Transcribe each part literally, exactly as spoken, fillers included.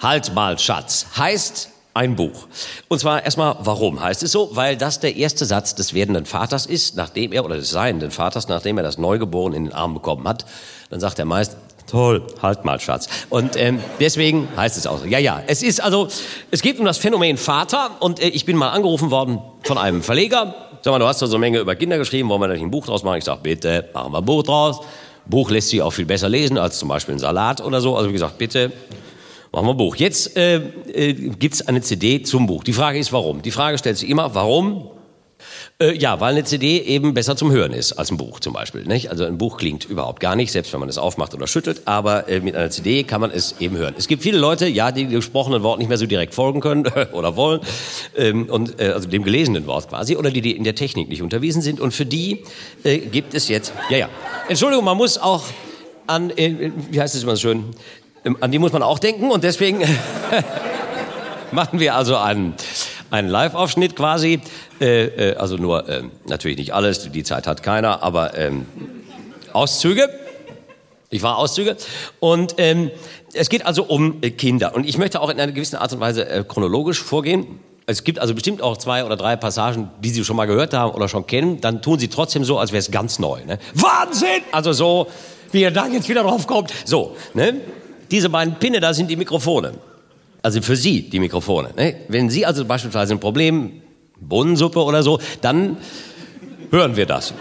Halt mal, Schatz, heißt ein Buch. Und zwar erstmal, warum heißt es so? Weil das der erste Satz des werdenden Vaters ist, nachdem er, oder des seienden Vaters, nachdem er das Neugeborene in den Arm bekommen hat. Dann sagt er meist, toll, halt mal, Schatz. Und ähm, deswegen heißt es auch so. Ja, ja, es ist also, es geht um das Phänomen Vater. Und äh, ich bin mal angerufen worden von einem Verleger. Sag mal, du hast doch so eine Menge über Kinder geschrieben, wollen wir da nicht ein Buch draus machen? Ich sag, bitte, machen wir ein Buch draus. Buch lässt sich auch viel besser lesen als zum Beispiel ein Salat oder so. Also wie gesagt, bitte, machen wir ein Buch. Jetzt äh, äh, gibt's eine C D zum Buch. Die Frage ist, warum? Die Frage stellt sich immer, warum? Äh, ja, weil eine C D eben besser zum Hören ist als ein Buch zum Beispiel. Nicht? Also ein Buch klingt überhaupt gar nicht, selbst wenn man es aufmacht oder schüttelt. Aber äh, mit einer C D kann man es eben hören. Es gibt viele Leute, ja, die dem gesprochenen Wort nicht mehr so direkt folgen können oder wollen. Ähm, und äh, also dem gelesenen Wort quasi. Oder die, die in der Technik nicht unterwiesen sind. Und für die äh, gibt es jetzt... Ja, ja. Entschuldigung, man muss auch an... Äh, wie heißt es immer so schön... An die muss man auch denken und deswegen machen wir also einen, einen Live-Aufschnitt quasi. Äh, äh, also nur, äh, natürlich nicht alles, die Zeit hat keiner, aber ähm, Auszüge. Ich war Auszüge. Und ähm, es geht also um äh, Kinder. Und ich möchte auch in einer gewissen Art und Weise äh, chronologisch vorgehen. Es gibt also bestimmt auch zwei oder drei Passagen, die Sie schon mal gehört haben oder schon kennen. Dann tun Sie trotzdem so, als wäre es ganz neu. Ne? Wahnsinn! Also so, wie ihr da jetzt wieder drauf kommt. So, ne? Diese beiden Pinne, da sind die Mikrofone. Also für Sie die Mikrofone. Ne? Wenn Sie also beispielsweise ein Problem, Bohnensuppe oder so, dann hören wir das.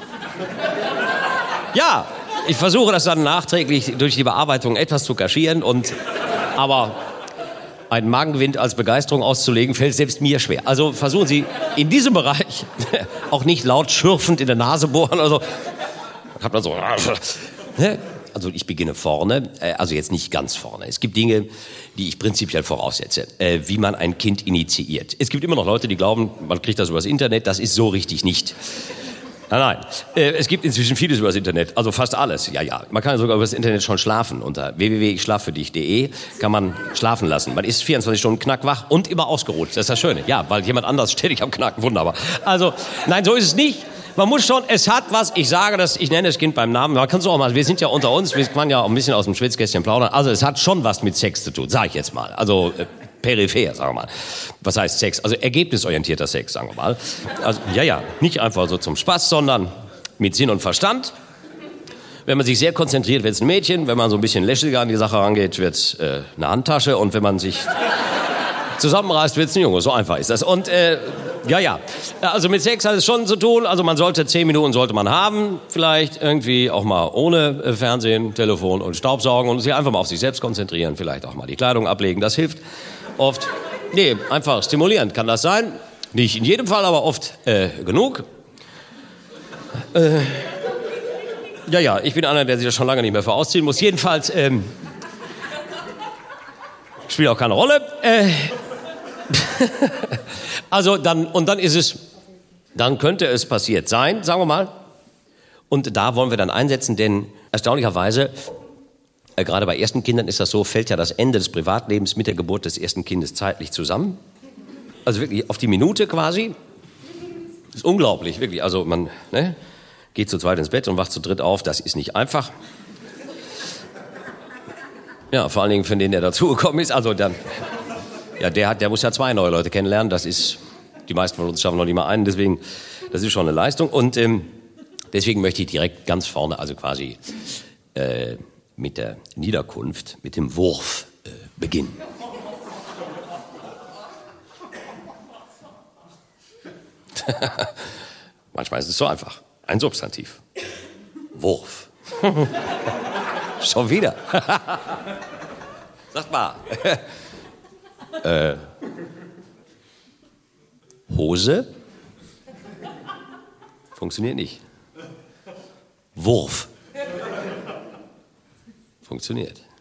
Ja, ich versuche das dann nachträglich durch die Bearbeitung etwas zu kaschieren, und aber einen Magenwind als Begeisterung auszulegen, fällt selbst mir schwer. Also versuchen Sie in diesem Bereich auch nicht laut schürfend in der Nase bohren oder so. Ich hab dann so... Ne? Also ich beginne vorne, also jetzt nicht ganz vorne. Es gibt Dinge, die ich prinzipiell voraussetze, äh, wie man ein Kind initiiert. Es gibt immer noch Leute, die glauben, man kriegt das übers Internet. Das ist so richtig nicht. Nein, nein. Äh, es gibt inzwischen vieles übers Internet, also fast alles. Ja, ja. Man kann sogar übers Internet schon schlafen. Unter w w w punkt ich schlaf für dich punkt de kann man schlafen lassen. Man ist vierundzwanzig Stunden knackwach und immer ausgeruht. Das ist das Schöne. Ja, weil jemand anders ständig am Knacken. Wunderbar. Also, nein, so ist es nicht. Man muss schon, es hat was, ich sage das, ich nenne das Kind beim Namen, man kann es auch mal, wir sind ja unter uns, wir können ja auch ein bisschen aus dem Schwitzkästchen plaudern, also es hat schon was mit Sex zu tun, sage ich jetzt mal, also äh, peripher, sagen wir mal. Was heißt Sex? Also ergebnisorientierter Sex, sagen wir mal. Also, ja, ja, nicht einfach so zum Spaß, sondern mit Sinn und Verstand. Wenn man sich sehr konzentriert, wird es ein Mädchen, wenn man so ein bisschen lächiger an die Sache rangeht, wird es äh, eine Handtasche, und wenn man sich zusammenreißt, wird es ein Junge, so einfach ist das. Und äh, ja, ja. Also mit Sex hat es schon zu tun. Also man sollte, zehn Minuten sollte man haben. Vielleicht irgendwie auch mal ohne äh, Fernsehen, Telefon und Staubsaugen und sich einfach mal auf sich selbst konzentrieren. Vielleicht auch mal die Kleidung ablegen. Das hilft oft. Nee, einfach stimulierend kann das sein. Nicht in jedem Fall, aber oft äh, genug. Äh, ja, ja, ich bin einer, der sich das schon lange nicht mehr vorausziehen muss. Jedenfalls ähm, spielt auch keine Rolle. Äh, Also dann, und dann ist es, dann könnte es passiert sein, sagen wir mal. Und da wollen wir dann einsetzen, denn erstaunlicherweise, äh, gerade bei ersten Kindern ist das so, fällt ja das Ende des Privatlebens mit der Geburt des ersten Kindes zeitlich zusammen. Also wirklich auf die Minute quasi. Das ist unglaublich, wirklich. Also man ne, geht zu zweit ins Bett und wacht zu dritt auf, das ist nicht einfach. Ja, vor allen Dingen für den, der dazugekommen ist, also dann... Ja, der hat, der muss ja zwei neue Leute kennenlernen. Das ist, die meisten von uns schaffen noch nicht mal einen. Deswegen, das ist schon eine Leistung. Und ähm, deswegen möchte ich direkt ganz vorne, also quasi äh, mit der Niederkunft, mit dem Wurf äh, beginnen. Manchmal ist es so einfach. Ein Substantiv. Wurf. Schon wieder. Sagt mal. Äh, Hose? Funktioniert nicht. Wurf. Funktioniert.